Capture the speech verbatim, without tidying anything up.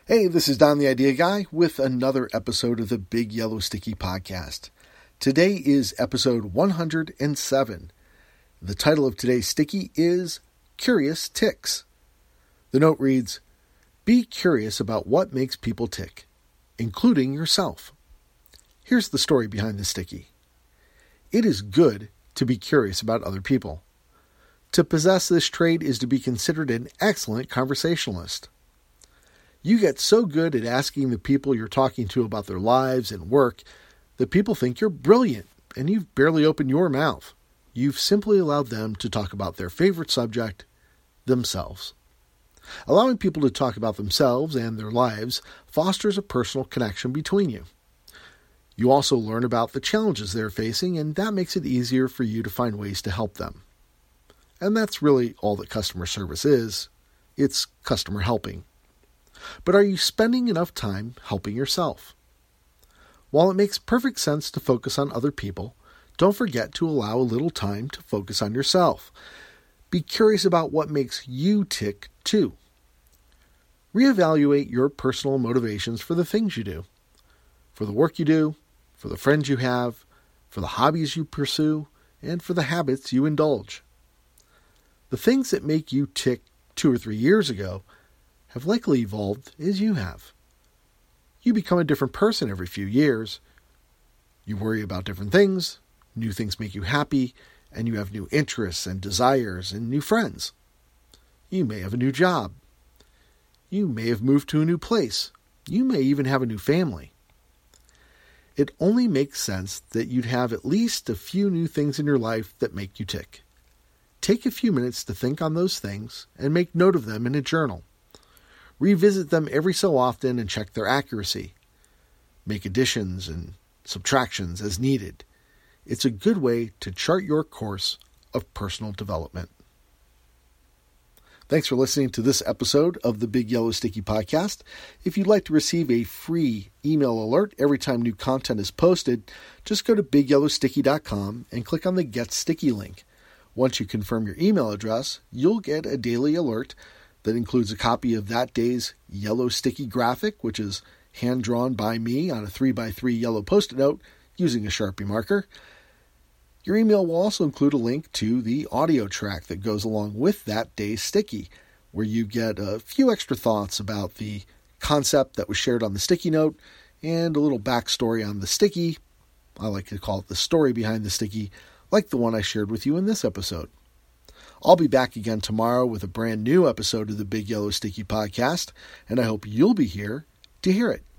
Hey, this is Don the Idea Guy with another episode of the Big Yellow Sticky Podcast. Today is episode one hundred seven. The title of today's sticky is Curious Ticks. The note reads, "Be curious about what makes people tick, including yourself." Here's the story behind the sticky. It is good to be curious about other people. To possess this trait is to be considered an excellent conversationalist. You get so good at asking the people you're talking to about their lives and work that people think you're brilliant and you've barely opened your mouth. You've simply allowed them to talk about their favorite subject, themselves. Allowing people to talk about themselves and their lives fosters a personal connection between you. You also learn about the challenges they're facing, and that makes it easier for you to find ways to help them. And that's really all that customer service is. It's customer helping. But are you spending enough time helping yourself? While it makes perfect sense to focus on other people, don't forget to allow a little time to focus on yourself. Be curious about what makes you tick too. Reevaluate your personal motivations for the things you do, for the work you do, for the friends you have, for the hobbies you pursue, and for the habits you indulge. The things that make you tick two or three years ago have likely evolved as you have. You become a different person every few years. You worry about different things, new things make you happy, and you have new interests and desires and new friends. You may have a new job. You may have moved to a new place. You may even have a new family. It only makes sense that you'd have at least a few new things in your life that make you tick. Take a few minutes to think on those things and make note of them in a journal. Revisit them every so often and check their accuracy. Make additions and subtractions as needed. It's a good way to chart your course of personal development. Thanks for listening to this episode of the Big Yellow Sticky Podcast. If you'd like to receive a free email alert every time new content is posted, just go to big yellow sticky dot com and click on the Get Sticky link. Once you confirm your email address, you'll get a daily alert that includes a copy of that day's yellow sticky graphic, which is hand-drawn by me on a three by three yellow Post-it note using a Sharpie marker. Your email will also include a link to the audio track that goes along with that day's sticky, where you get a few extra thoughts about the concept that was shared on the sticky note and a little backstory on the sticky. I like to call it the story behind the sticky, like the one I shared with you in this episode. I'll be back again tomorrow with a brand new episode of the Big Yellow Sticky Podcast, and I hope you'll be here to hear it.